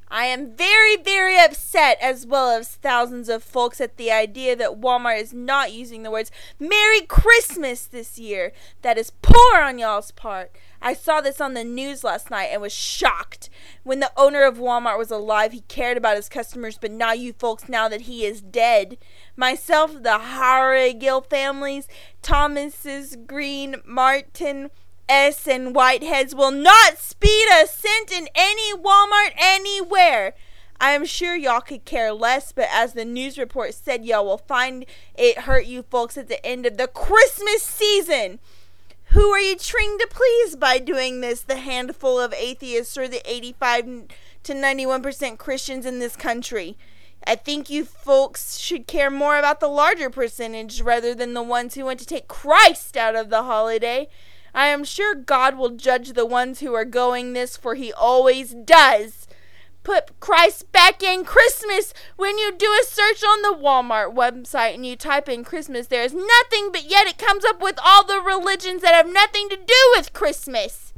I am very, very upset, as well as thousands of folks, at the idea that Walmart is not using the words Merry Christmas this year. That is poor on y'all's part. I saw this on the news last night and was shocked. When the owner of Walmart was alive, he cared about his customers, but not you folks now that he is dead. Myself, the Harrigill families, Thomases, Green, Martin, S, and Whiteheads will not speed a cent in any Walmart anywhere. I am sure y'all could care less, but as the news report said, y'all will find it hurt you folks at the end of the Christmas season. Who are you trying to please by doing this? The handful of atheists or the 85 to 91% Christians in this country? I think you folks should care more about the larger percentage rather than the ones who want to take Christ out of the holiday. I am sure God will judge the ones who are going this, for he always does. Put Christ back in Christmas. When you do a search on the Walmart website and you type in Christmas, there is nothing, but yet it comes up with all the religions that have nothing to do with Christmas.